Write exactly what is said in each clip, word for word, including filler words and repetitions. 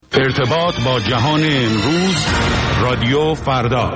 ارتباط با جهان امروز، رادیو فردا.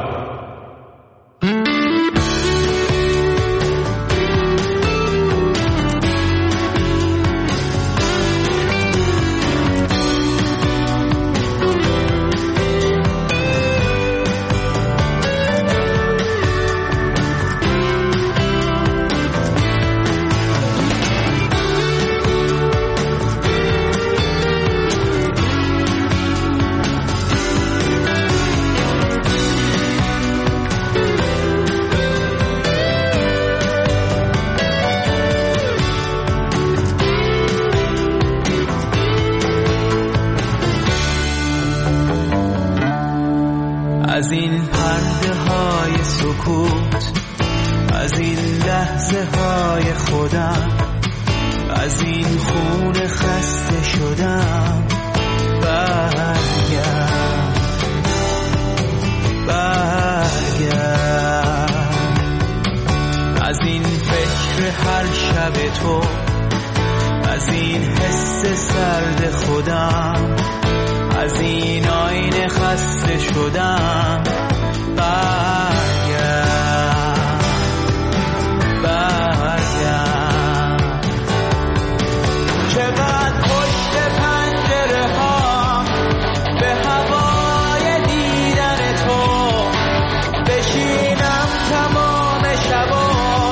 از این پرده های سکوت، از این لحظه های خودم، از این خون خسته شدم، برگرد برگرد از این فکر هر شب تو، از این حس سرد خودم، از این آینه خسته شدم، برگرد برگرد چقدر پشت پنجره ها به هوای دیدن تو بشینم تمام شبا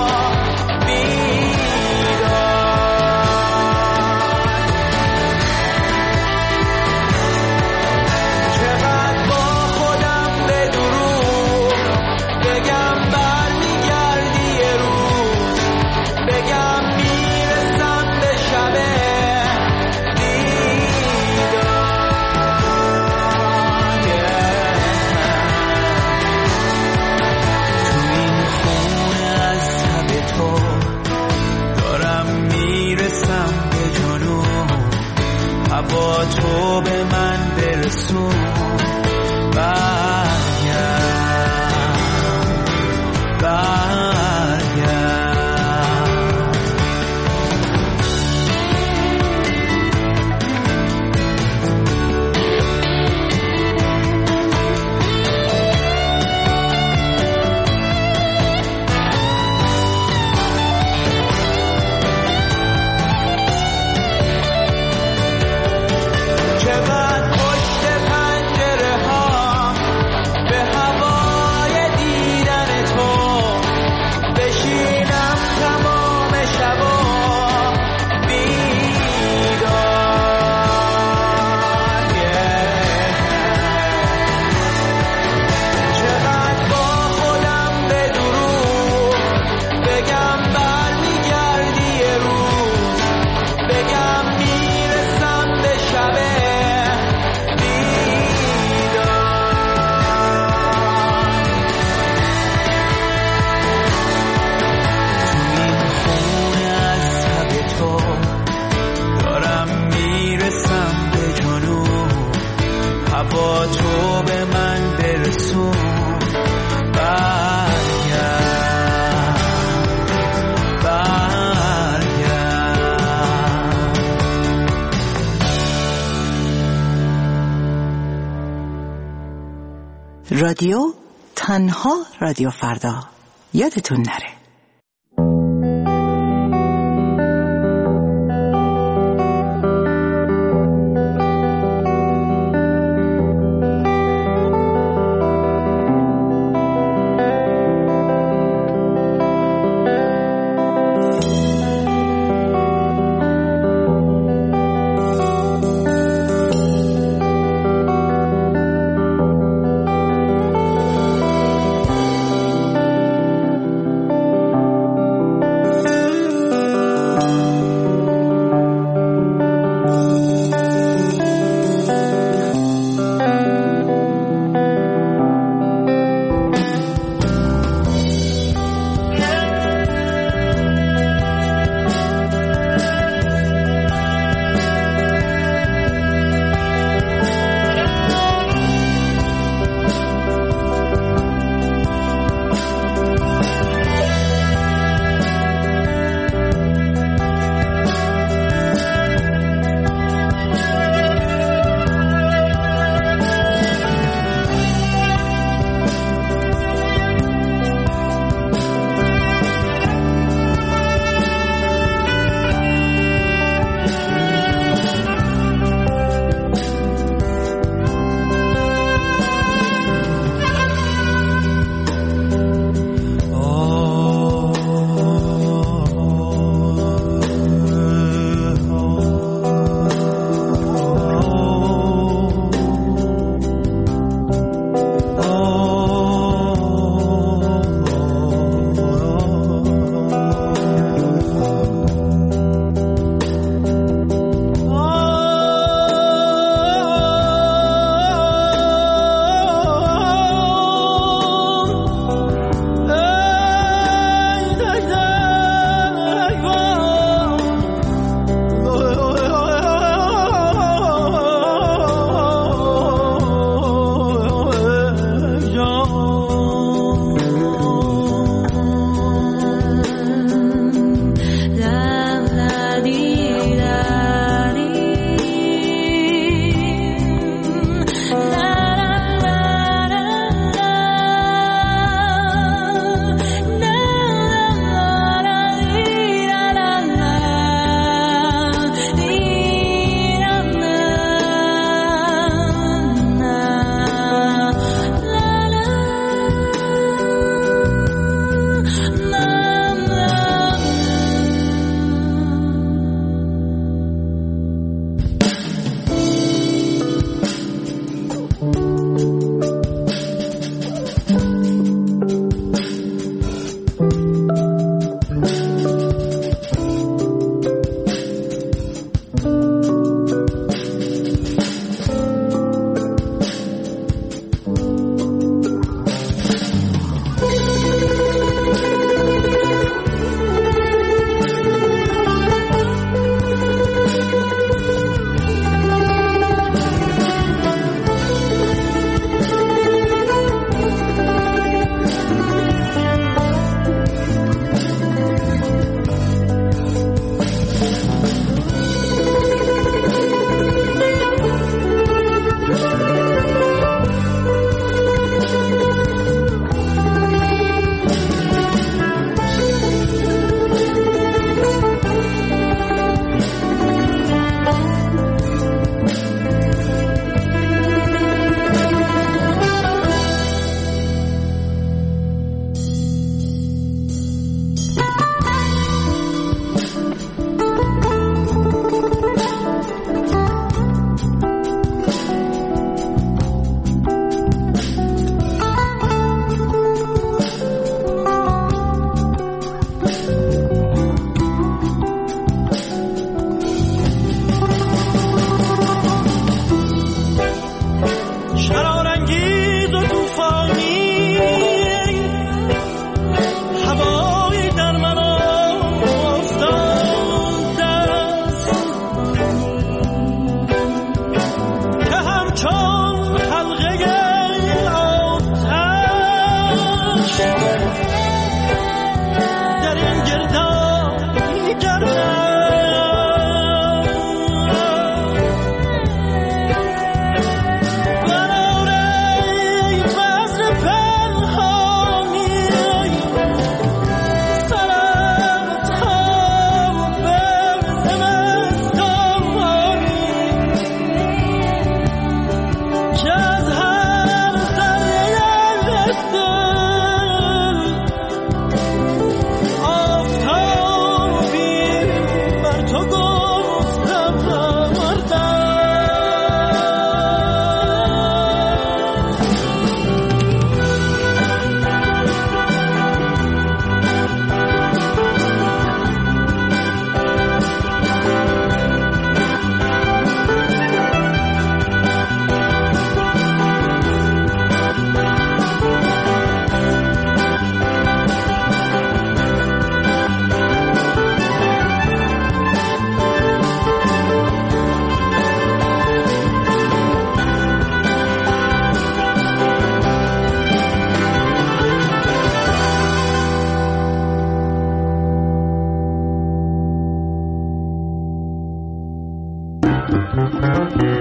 با تو به من برسون، برگرد برگرد با تو به من برسون، برگرد برگرد رادیو تنها رادیو فردا، یادتون نره.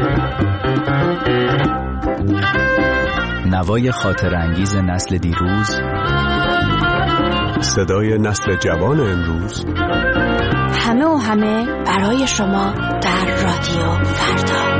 نوای خاطر انگیز نسل دیروز، صدای نسل جوان امروز، همه و همه برای شما در رادیو فردا.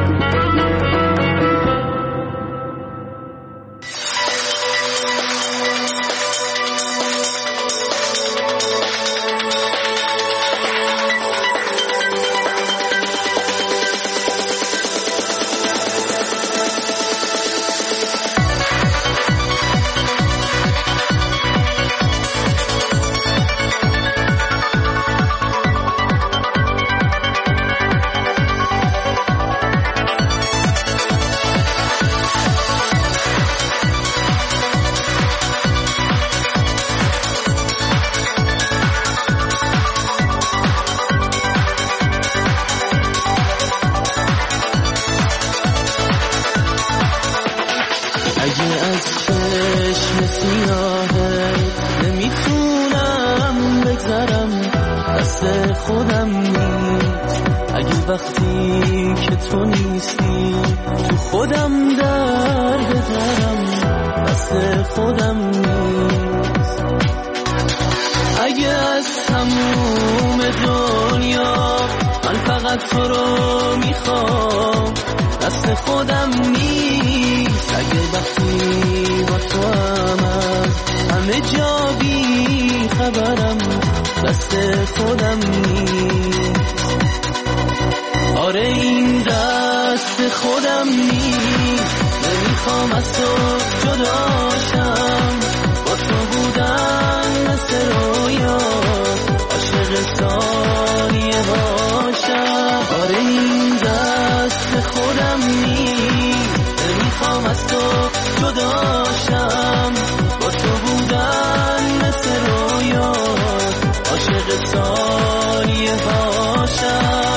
خودم نیست اگه وقتی که تو نیستی تو خودم در بذارم دست خودم نیست اگه از تموم دنیا من فقط تو رو میخوام دست خودم نیست اگه وقتی با تو هم همه جا بی خبرم دست خودم نیست آره این دست خودم نیست نمیخوام از تو جداشم با تو بودن مثل رویا عاشق ثانیه باشم آره این دست خودم نیست نمیخوام از تو جداشم با تو بودن مثل رویا عاشق ثانیه باشم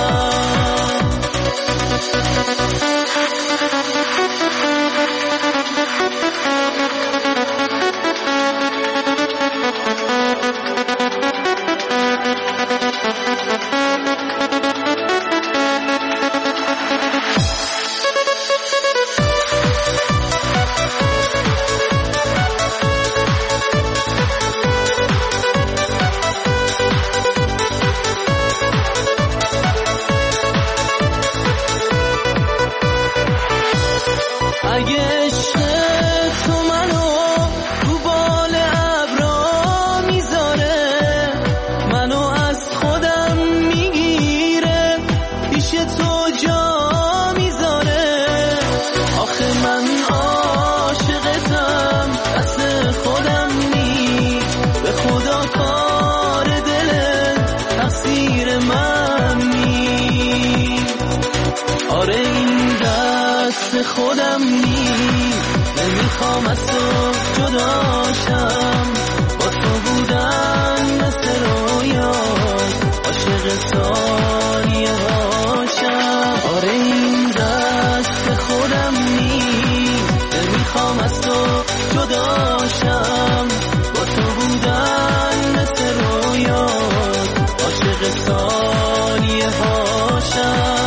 خودم نیست نمیخوام از تو جداشم با تو بودن مثل رویا عاشق ثانیه باشم آره این دست خودم نیست نمیخوام از تو جداشم با تو بودن مثل رویا عاشق ثانیه باشم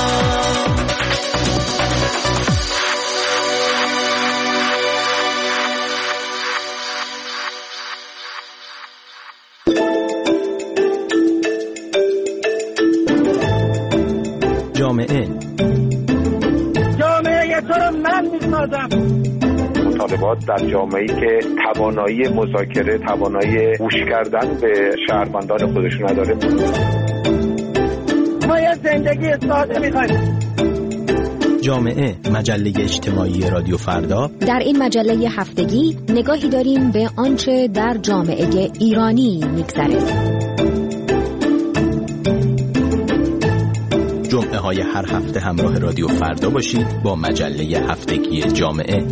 جامعه جامعه تو رو من میسازم. مطالبات در جامعه‌ای که توانایی مذاکره، توانایی گوش کردن به شهروندان خودش نداره. ما یه زندگی ساده می‌خوایم. جامعه، مجله اجتماعی رادیو فردا. در این مجله هفتگی نگاهی داریم به آنچه در جامعه ایرانی می‌گذره. جمعه های هر هفته همراه رادیو فردا باشید با مجله هفتگی جامعه.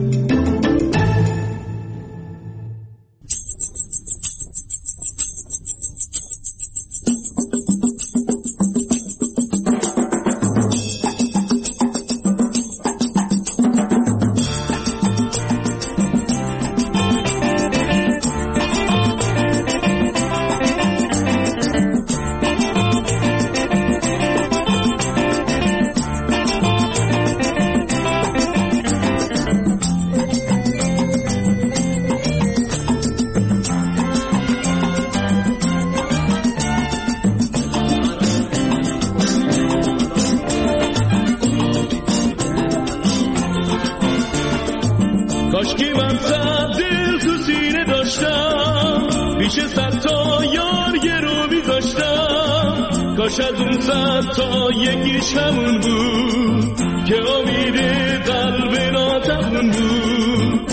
کاشکی من صد دل تو سینه داشتم، پیش صد تا یار گرو میذاشتم. کاش از اون صد تا یکیش همون بود که امید قلب ناتمون بود.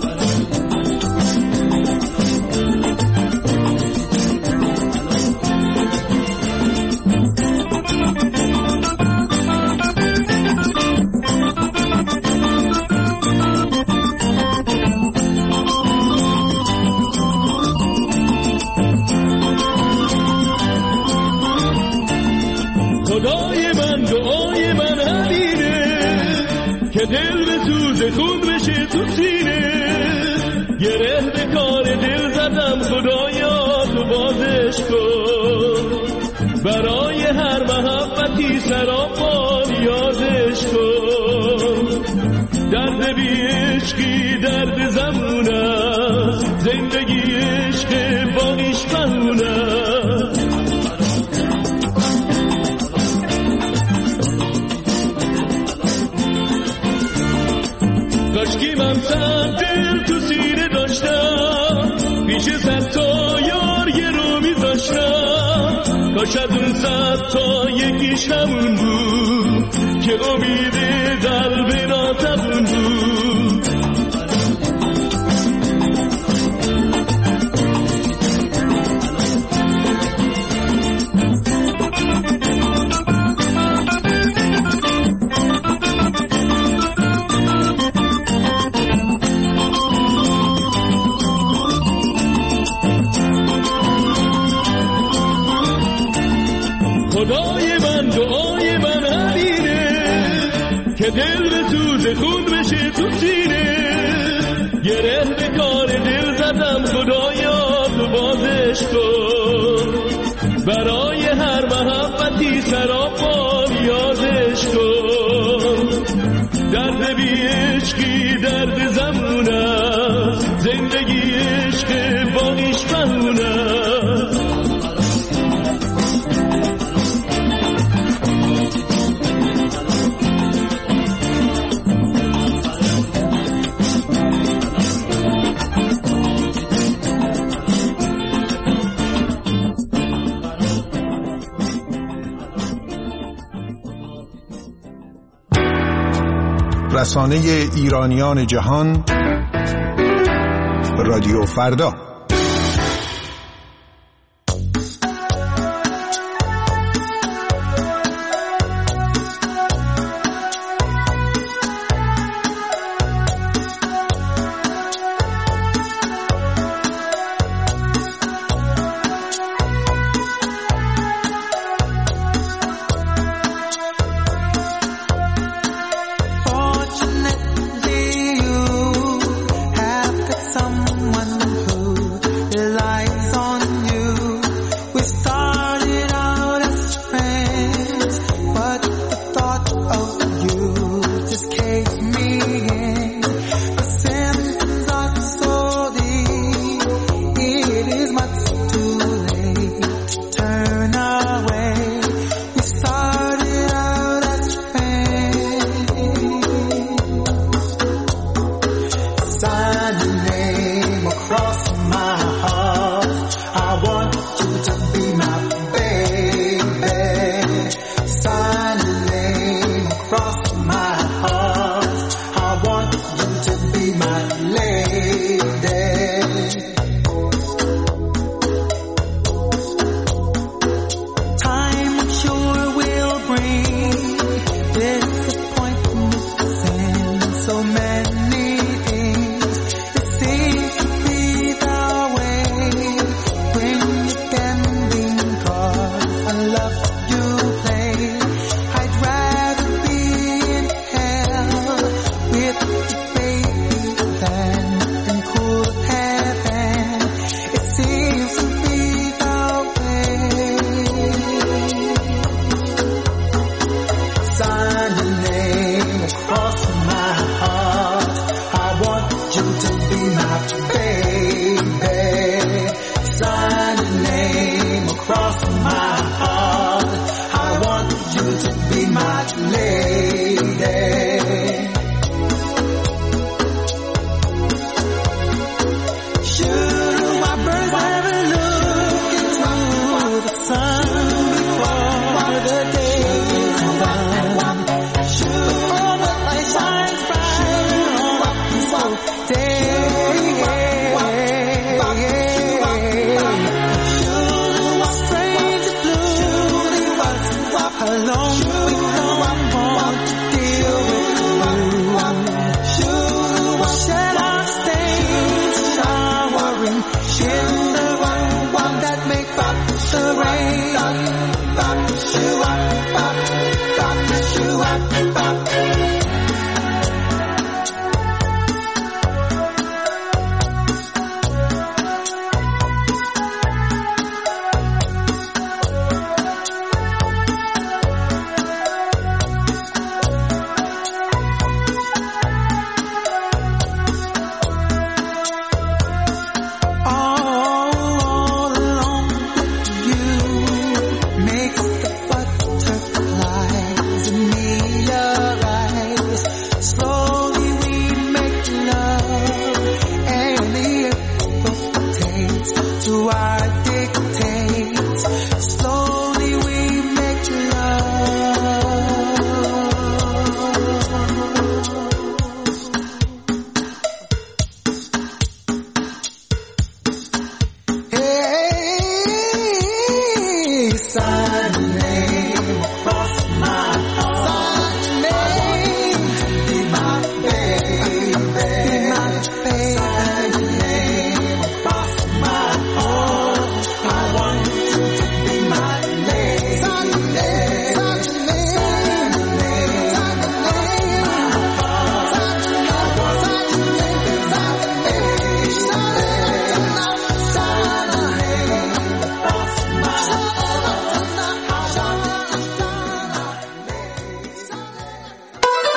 خدای من دعای من همینه که دل به سوز خون بشه تو سینه. گره به کار دل زدم خدایا تو بازش کن، برای هر محبتی سراپا یادش کن. درد بی عشقی درد زمونه، زندگی عشق باقیش بهونه. کاشکی من صد دل تو سینه داشتم، پیش صد تا یار گرو میذاشتم. کاش از اون صد تا یکیش همون بود که امید قلب ناتمون بود. خدای من دعای من همینه که دل به سوز خون بشه تو سینه. گره به کار دل زدم خدایا تو بازش کن، برای هر محبتی سراپا یادش کن. درد بی عشقی درد زمونه، زندگی عشق باقیش بهونه. رسانه ایرانیان جهان، رادیو فردا. Fortunately, you have got someone who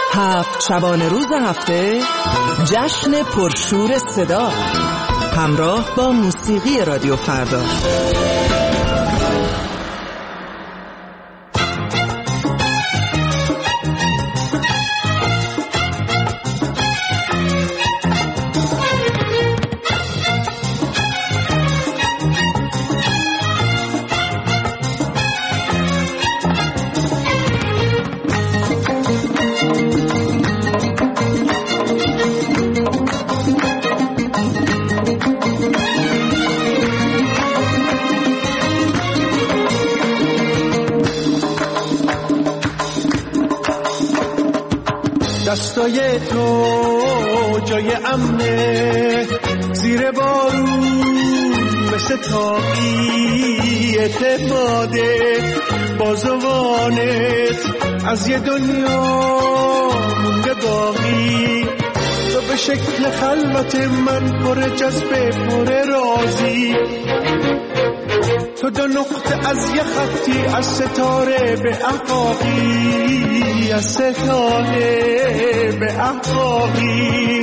هفت شبانه روز هفته جشن پرشور صدا همراه با موسیقی رادیو فردا. دستای تو جای امنه زیر بارون مثل تاقی اعتماده بازوانت از یه دنیا مونده باقی تو به شکل خلوت من پر جذبه پر رازی تو دو نقطه از یه خطی از ستاره به احقاقی از ستاره به احقاقی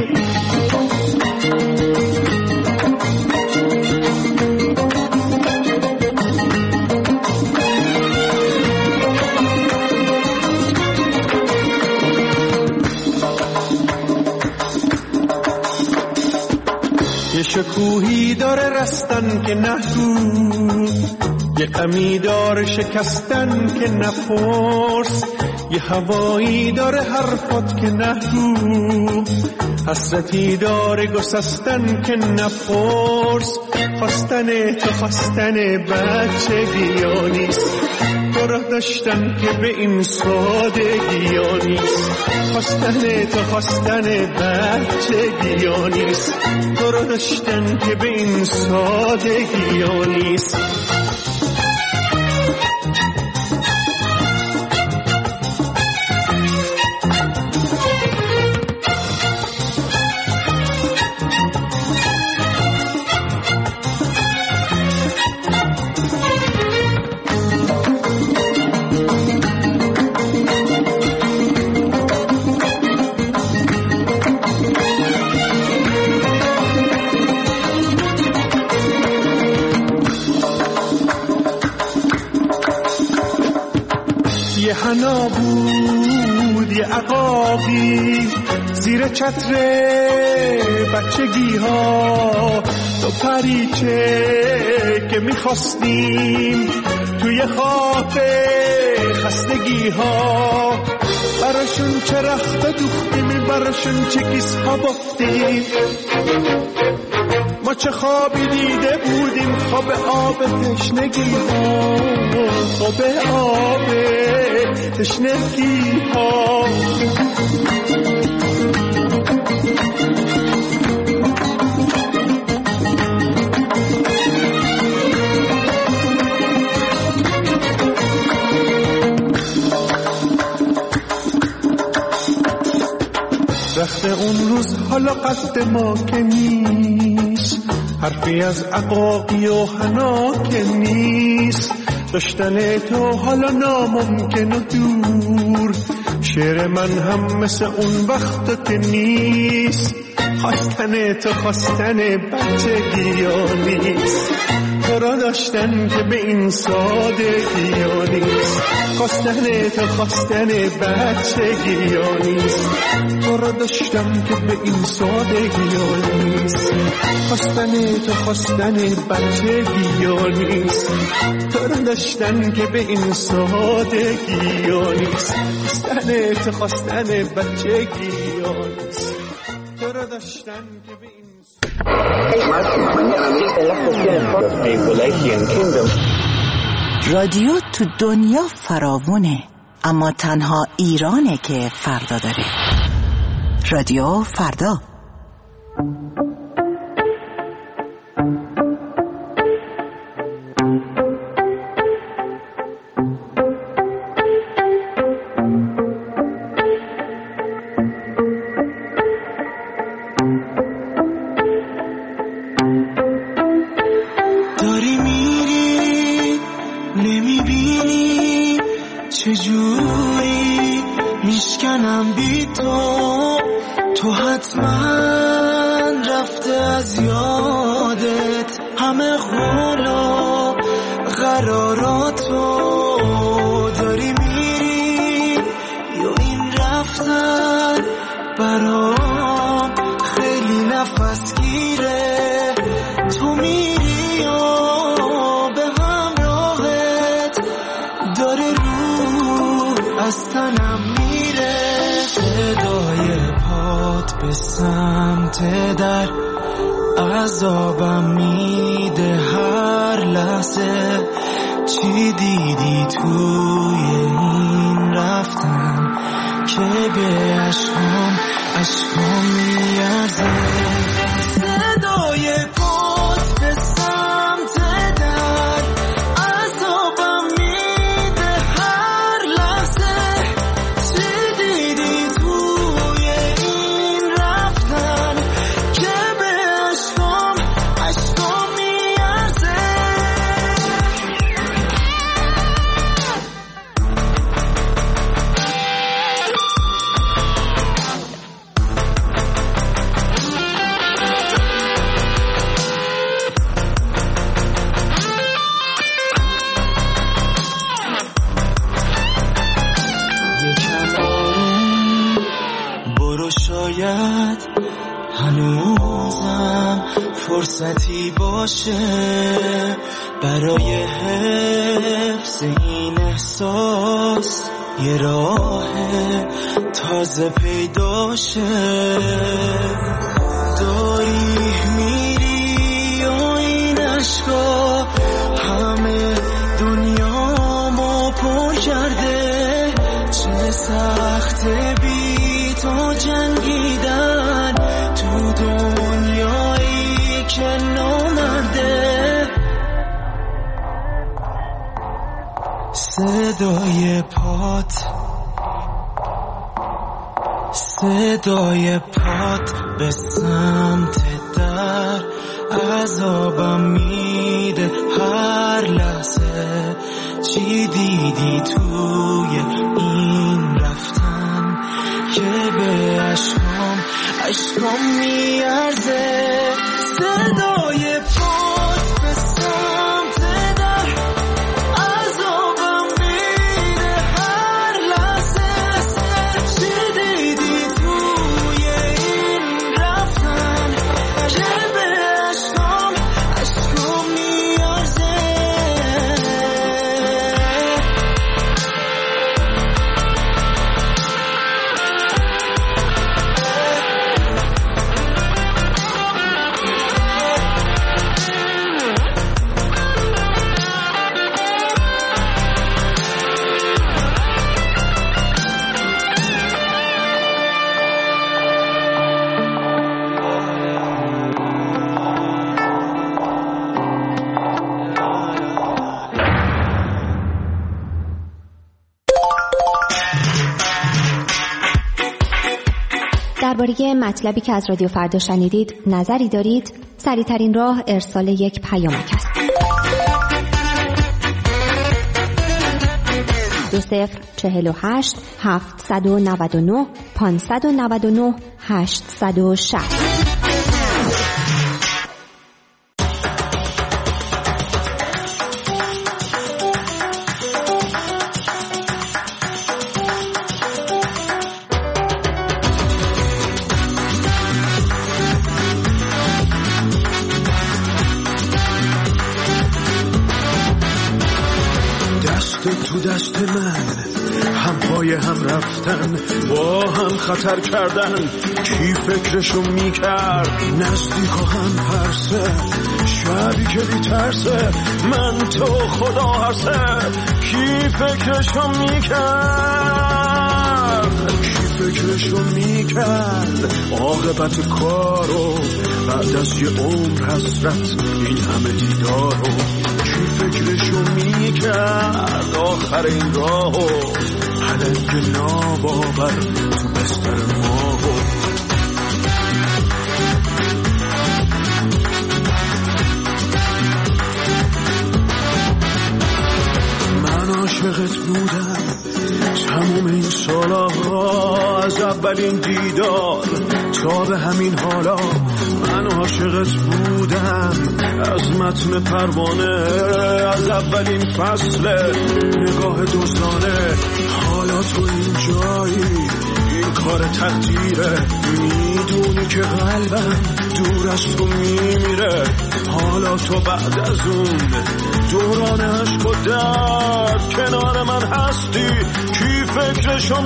یه شکوهی داره رستن که نه تو یه غمی داره شکستن که نپرس یه هوایی داره حرفات که نه تو حسرتی داره گسستن که نپرس خواستن تو خواستن بچگی ها نیست تو را داشتن که به این سادگی ها نیست خواستن تو خواستن بچگی ها نیست تو را داشتن که به این سادگی ها نیست. یه حنا بود یه عقاقی زیر چتر بچگی ها تو پریچه که میخواستیم توی خواب خستگی ها براشون چه رخت دوختیم براشون چه کیس ها بافتیم ما چه خوابی دیده بودیم خواب آب تشنگی ها خواب آب تشنگی ها رخت اون روز حالا قصد ما که نیست حرفی از عقاقی و حنا که نیست داشتن تو حالا ناممکن و دور شعر من هم مثل اون وقت که نیست خواستن تو خواستن بچگی ها نیست تو را داشتن که به این سادگی ها نیست خواستن تو خواستن بچگی ها نیست تو را داشتن که به این سادگی ها نیست خواستن تو خواستن بچگی ها نیست تو را داشتن که به این سادگی ها نیست خواستن تو خواستن بچگی ها نیست تو را داشتن که به این رادیو تو دنیا فراوونه اما تنها ایرانه که فردا داره. رادیو فردا. داری میری نمیبینی چجوری میشکنم بی تو تو تو حتما رفته از یادت همه قول و قراراتو داری میری یا این رفتن برام خیلی نفس گیره تو میری و به همراهت داره روح از تنم میره صدای پات به سمت در عذابم میده هر لحظه چی دیدی توی این رفتن که به عشقام عشقام میارزه صدای پات به سمت در عذابم میده هر لحظه چی دیدی توی این رفتن که به عشقام عشقام میارزه شاید هنوزم فرصتی باشه برای حفظ این احساس یه راه تازه پیدا شه داری میری و این عشقا همه دنیامو پر کرده چه سخته بی تو جنگیدن تو دنیایی که نامرده صدای پات صدای پات به سمت در عذابم میده هر لحظه چی دیدی توی این رفتن که به عشقام عشقام میارزه صدای پات به سمت در عذابم میده هر لحظه چی دیدی توی این رفتن که به عشقام عشقام میارزه درباره مطلبی که از رادیو فردا شنیدید نظری دارید؟ سریع‌ترین راه ارسال یک پیامک است. دو صفر چهل و هشت هفتصد و نود و نه پانصد و نود و نه هشتصد و شصت. تو دست من هم پای هم رفتن با هم خطر کردن کی فکرشو میکرد نزدیک و هم پرسه شبی که بی ترسه من تو خدا هرسه کی فکرشو میکرد کی فکرشو میکرد عاقبت کارو بعد از یه عمر حسرت این همه دیدارو کی فکرشو میکرد آخر این راهو پلنگ ناباور تو بستر ماهو من عاشقت بودم تموم این سالا از اولین دیدار تا به همین حالا من عاشقت بودم. از متن پروانه، از اولین فصل نگاه دوستانه، حالا تو اینجایی، این کار تقدیره. میدونی که قلبم دور از تو میمیره. حالا تو بعد از اون دوران عشق و درد کنار من هستی. کی فکرشو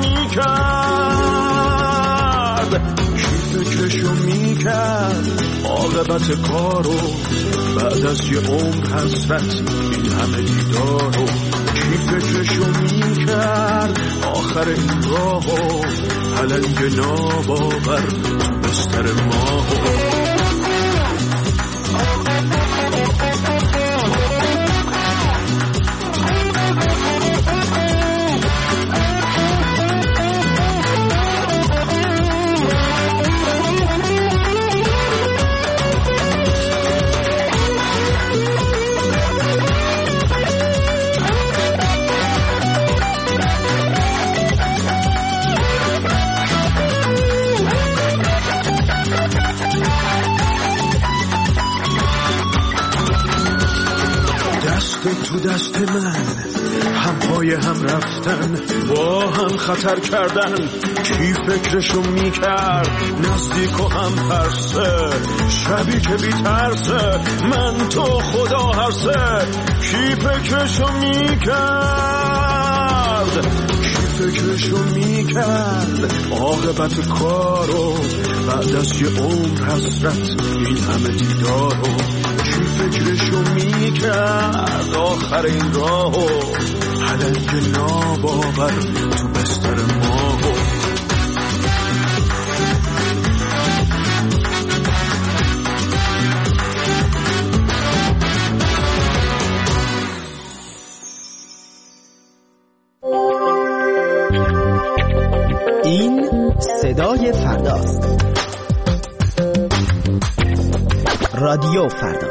میکرد، کی فکرشو میکرد عاقبت کارو بعد از یه عمر حسرت این همه دیدارو. کی فکرشو میکرد آخر این راهو پلنگ ناباور تو بستر ماهو. تو دست من هم پای هم رفتن، با هم خطر کردن. کی فکرشو میکرد نزدیک و هم ترسه، شبی که بی ترسه من تو خدا هرسه. کی فکرشو میکرد، کی فکرشو میکرد عاقبت کارو بعد از یه عمر حسرت این همه دیدارو. کی فکرشو میکرد آخر این راهو پلنگ ناباور تو بستر ماهو. این صدای فرداست. رادیو فردا.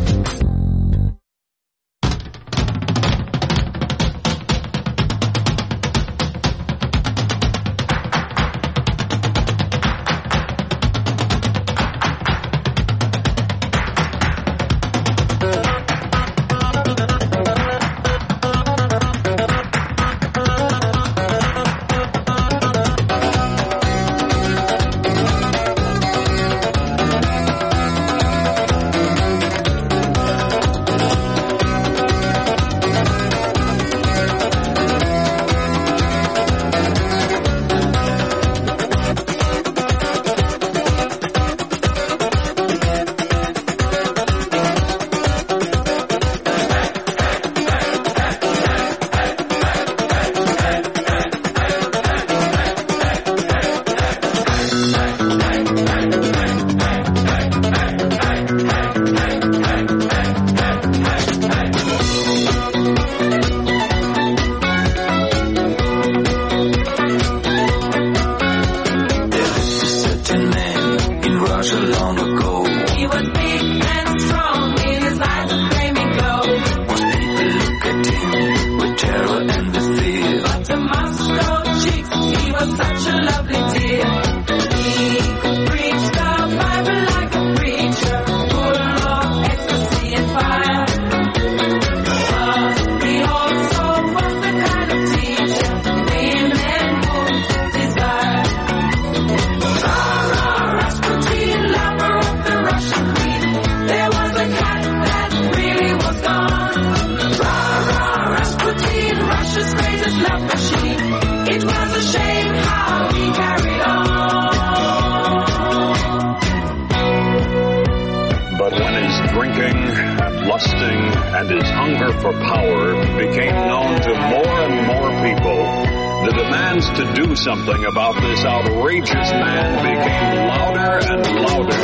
Something about this outrageous man became louder and louder.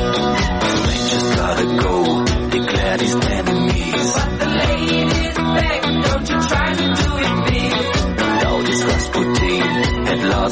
Rangers gotta go, declared his enemies. But the ladies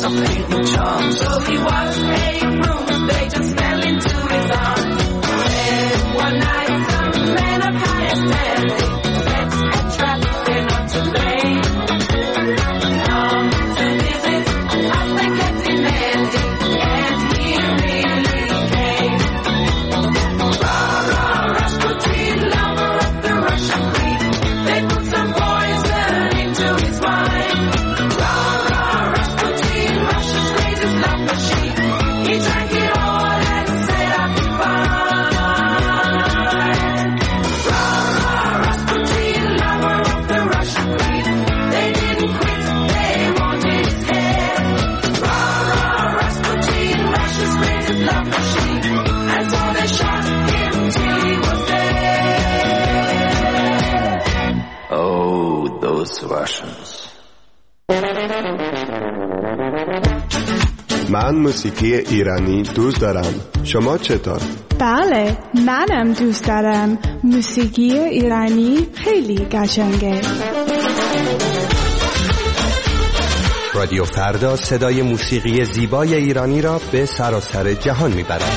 of paint and charm. So he was a room, they just fell into his arms. And one night some men of higher standing set a trap, they're not to blame. Come to visit, as they kept demanding, and he really came. Rah, rah, Rasputin, lover of the Russian queen, they put some poison into his wine. Rah, rah, Rasputin, Russia's greatest love machine, he drank it all and said I'll be fine. Rah, rah, Rasputin, lover of the Russian queen, they didn't quit, they wanted his head. Rah, rah, Rasputin, Russia's greatest love machine, and so they shot him till he was dead. Oh, those Russians. من موسیقی ایرانی دوست دارم. شما چطور؟ بله، منم دوست دارم. موسیقی ایرانی خیلی قشنگه. رادیو فردا صدای موسیقی زیبای ایرانی را به سراسر جهان میبرد.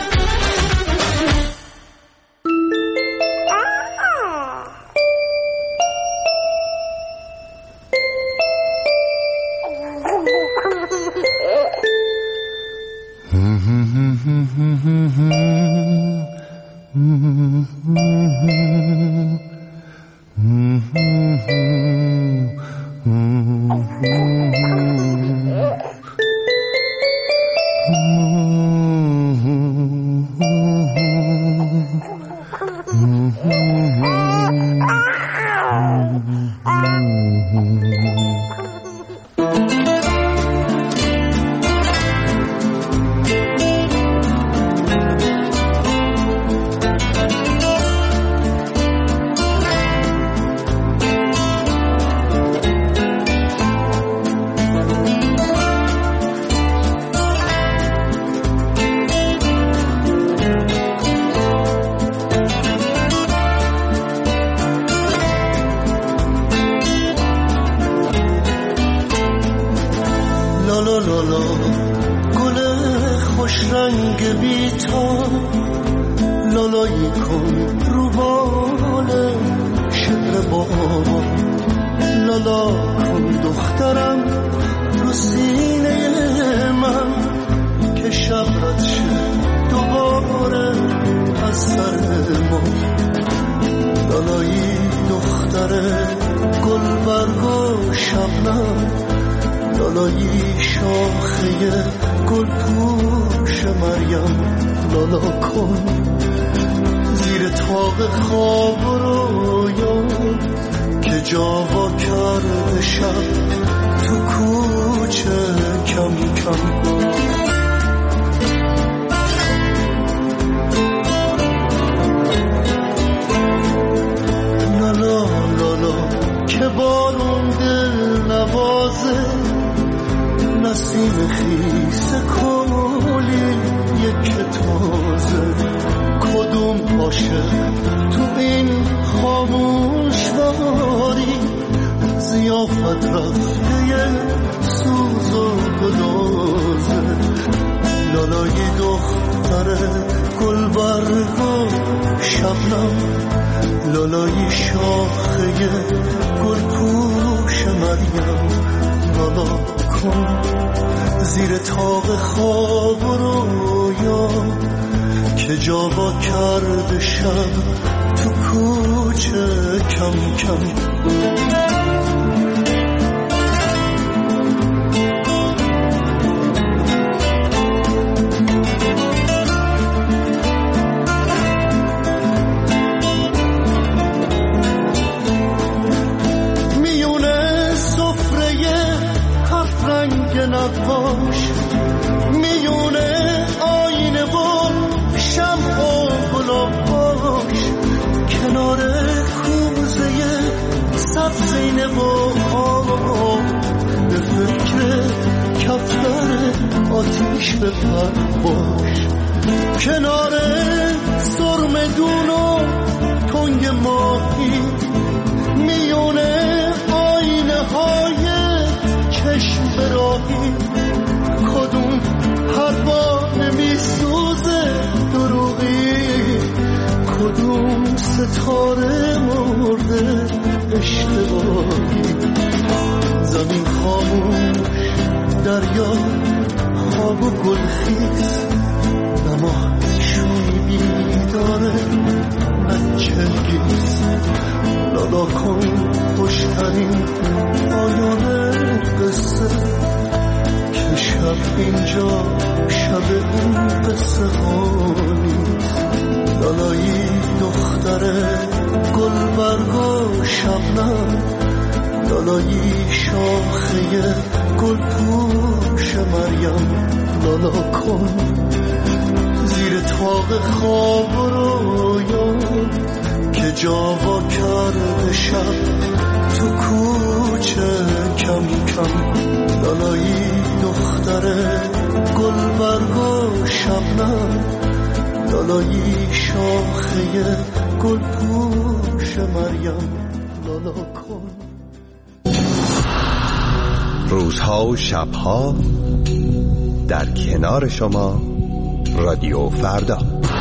آتیش به پر باش کنار سرمدون و تنگ ماهی میونه آینه های چشم براهی ستاره مرده اشتباهی، زمین خاموش، دریا خواب و گلخیز، نما شوی بیداره نچرگیز، لالا کن خوشترین پایان قصه که شب اینجا شب این قصه هانی، لالایی دختره گلبرگ و شبنم، لالایی شاخه گل پوش مریم، لالا کن زیر طاق خواب و رویا که جاوا کرده شب تو کوچه کم کم، لالایی دختره گلبرگ و شبنم، لالایی شاخه گل پوش مریم، لالا کن. روزها و شبها در کنار شما رادیو فردا.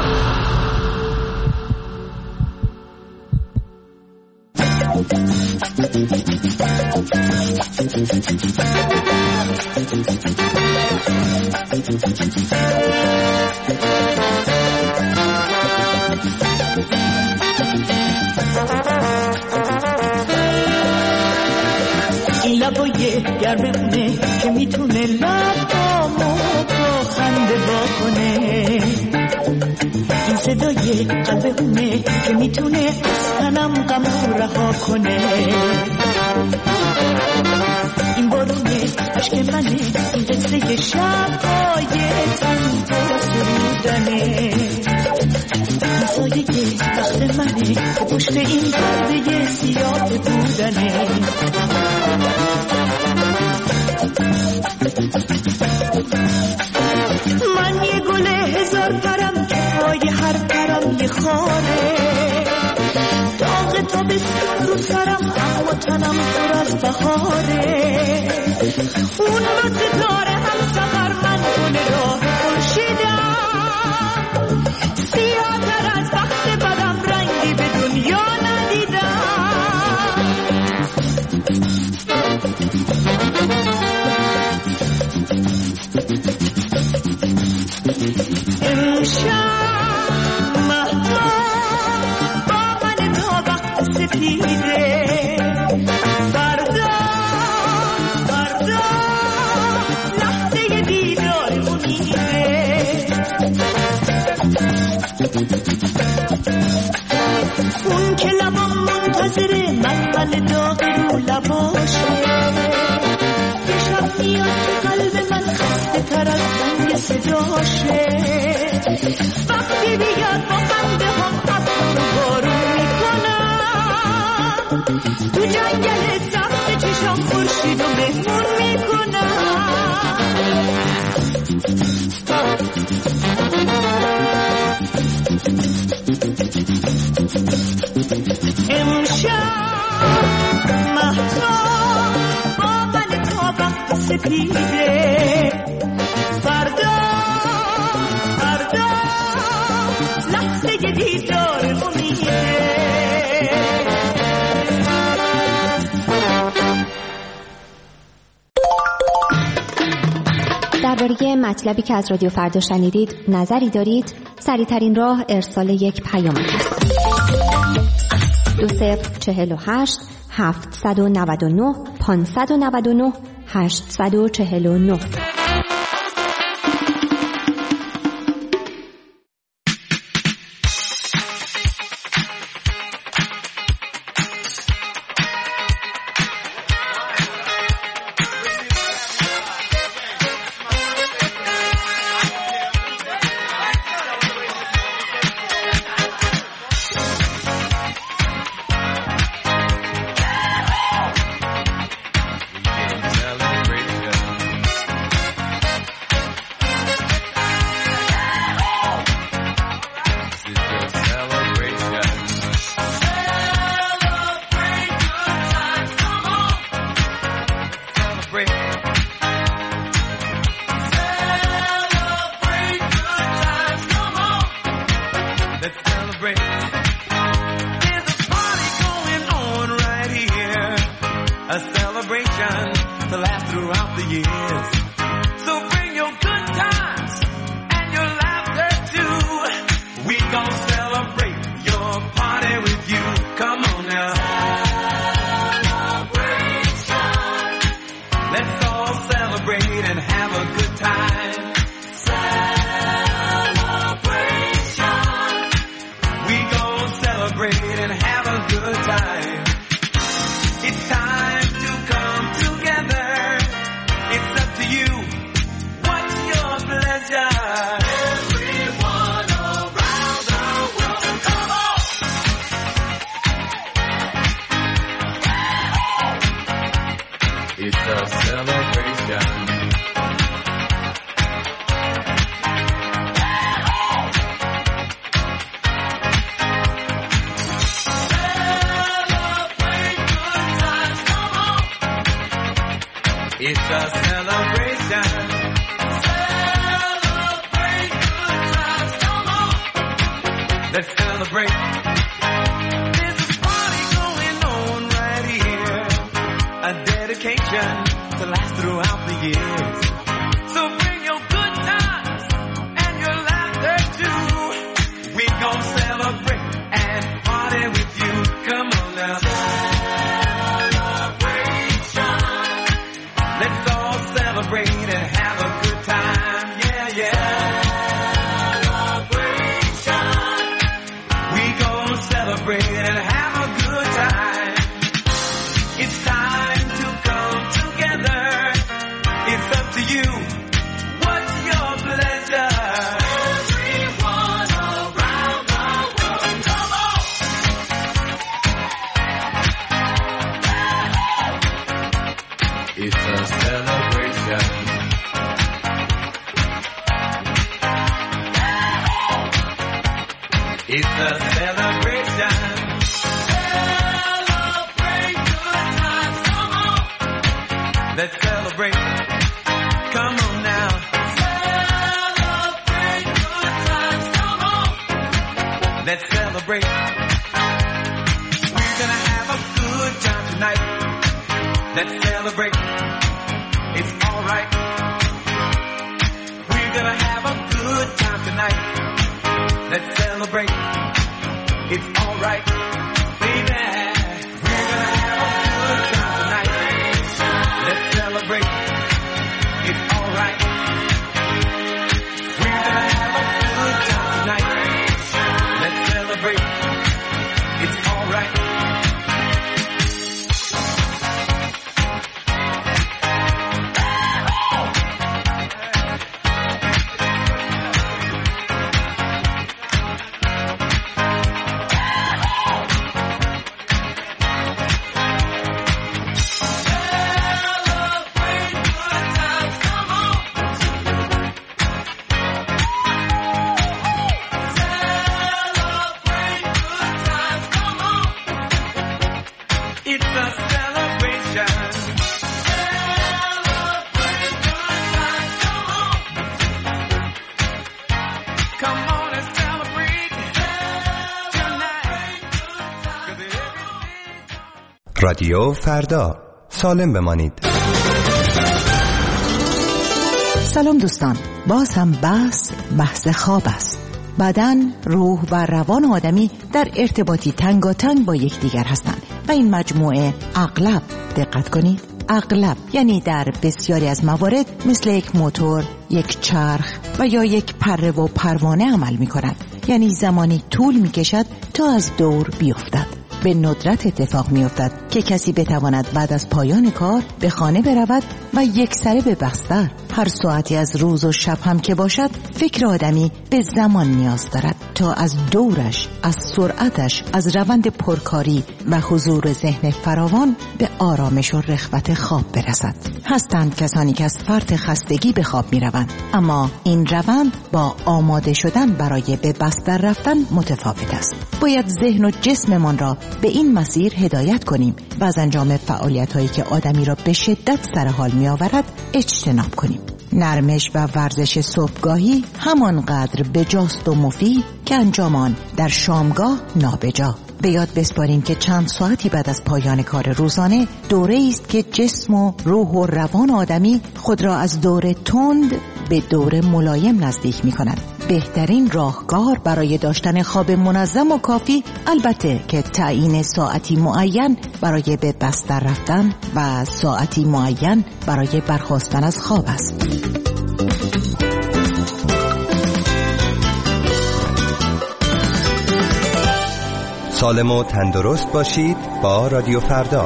این لبای گرمونه که میتونه لبامو با خنده واکنه، این صدای قلبونه که میتونه از تنم غم رها کنه، این بارونه عشق منه، این قصه شب‌های تنها سرودنه، این سایه وقت منه که پشت این پرده سیاه بودنه. من یه گل هزار پرم که پای هر پرم یه خاره، داغ تابستون رو سرم اما تنم پر از بهاره، اون با ستاره هم سفر من گل راه خورشیدم، سیاه تر از وقت بدم رنگی به دنیا ندیدم. امشب مهتاب با من تا وقت سپیده، فردا فردا لحظه دیدار امیده، اون که لبام منتظره من من داغ رو لباشه، یه شب میاد که قلب من خسته تر از زنگ صداشه، وقتی بیاد با خنده هم ابر رو بارون میکنم، تو جنگل سبز چشام خورشید و مهمون میکنم. امشب مهتاب با من تا وقت سپیده، فردا فردا لحظه دیدار امیده. درباره مطلبی که از رادیو فردا شنیدید نظری دارید؟ سریع‌ترین راه ارسال یک پیام است. دو صفر چهل و هشت هفتصد و نود و نه پانصد و نود و نه هشتصد و چهل و نه. a celebration to last throughout the years. So bring your good times and your laughter too. We gon' celebrate your party with you. Come on now. Celebration. Let's all celebrate and have a good time. Celebration. We gon' celebrate and have a good time. It's time to come together. It's up to you. What's your pleasure? Everyone around the world, come on! It's a celebration. It's a celebration. Celebrate good times, come on. Let's celebrate. There's a party going on right here. A dedication to last throughout the years. So bring your good times and your laughter too. We gon' celebrate and party with you. Come on now. Let's all celebrate and have a good time, yeah, yeah. Celebration. We gon' celebrate and have a good time. It's time to come together. It's up to you. What's your pleasure? Everyone around the world, come on. It's a celebration. It's a celebration. Celebrate good times, come on. Let's celebrate. Come on now. Celebrate good times, come on. Let's celebrate. We're gonna have a good time tonight. Let's celebrate. It's alright. We're gonna have a good time tonight. Let's celebrate. It's alright. Baby, we're gonna have a good time tonight. Let's celebrate. It's alright. We're gonna have a good time tonight. Let's celebrate. It's alright. رادیو فردا، سالم بمانید. سلام دوستان، باز هم بحث بحث خواب است. بدن، روح و روان آدمی در ارتباطی تنگاتنگ با یکدیگر هستند و این مجموعه اغلب، دقت کنید، اغلب یعنی در بسیاری از موارد مثل یک موتور، یک چرخ و یا یک پره و پروانه عمل می کند. یعنی زمانی طول می کشد تا از دور بیفتد. به ندرت اتفاق می افتد که کسی بتواند بعد از پایان کار به خانه برود و یک سره به بستر. هر ساعتی از روز و شب هم که باشد، فکر آدمی به زمان نیاز دارد تا از دورش، از سرعتش، از روند پرکاری و حضور ذهن فراوان به آرامش و رخوت خواب برسد. هستند کسانی که از فرط خستگی به خواب می روند، اما این روند با آماده شدن برای به بستر رفتن متفاوت است. باید ذهن و جسممان را به این مسیر هدایت کنیم و از انجام فعالیت هایی که آدمی را به شدت سر حال می آورد اجتناب کنیم. نرمش و ورزش صبحگاهی همانقدر بجاست و مفید که انجام آن در شامگاه نابجا. به یاد بسپاریم که چند ساعتی بعد از پایان کار روزانه دوره است که جسم و روح و روان آدمی خود را از دوره تند به دوره ملایم نزدیک می کند. بهترین راهکار برای داشتن خواب منظم و کافی البته که تعیین ساعتی معین برای به بستر رفتن و ساعتی معین برای برخاستن از خواب است. سالم و تندرست باشید با رادیو فردا.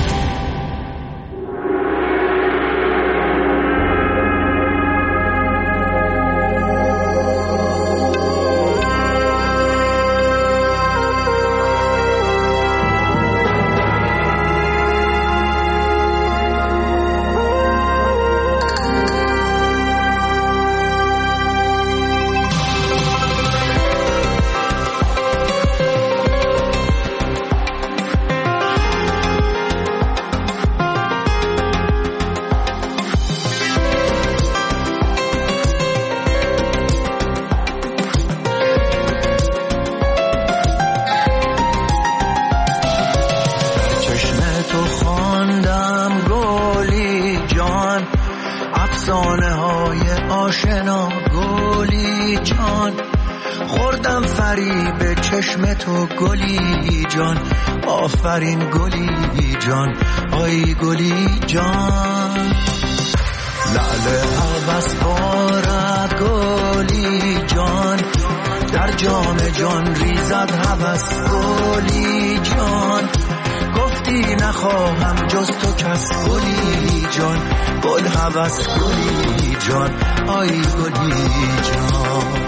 آفرین گلی جان، آی گلی جان، لعل عوض بارد گلی جان، در جام جان ریزد هوس گلی جان، گفتی نخواهم جز تو کس گلی جان، گل هوس گلی جان، آی گلی جان.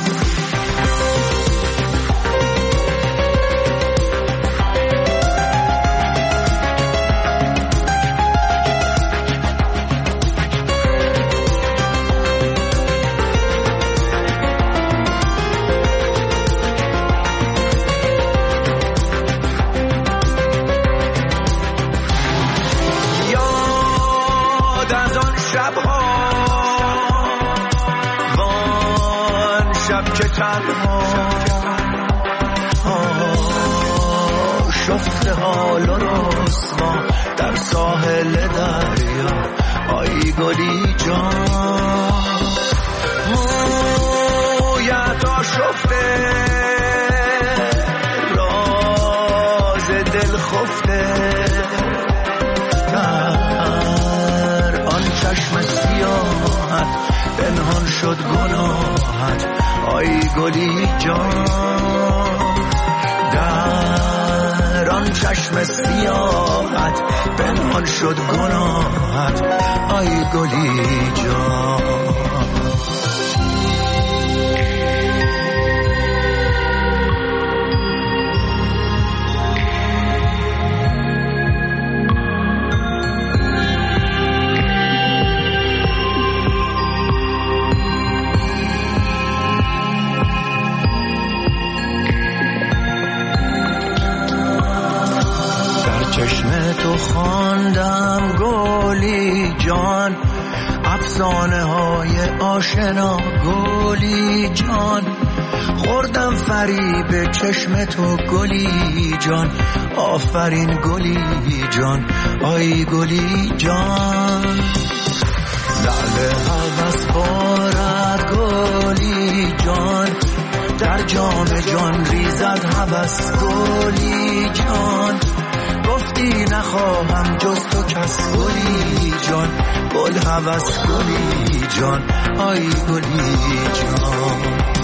شفته حال و رسوا در ساحل دریا، آی گلی جان، مویت آشفته راز دل خفته، در آن چشم سیاحت پنهان شد گناهت، آی گلی جان، در آن چشم سیاحت پنهان شد گناهت، آی گلی جان. چشم تو خواندم گلی جان، افسانه های آشنا گلی جان، خوردم فریب چشم تو گلی جان، آفرین گلی جان، آی گلی جان، لعل هوس بارد گلی جان، در جام جان ریزد هوس گلی جان، گفتی نخواهم جز تو کس گلی جان، گل هوس گلی جان، آی گلی جان.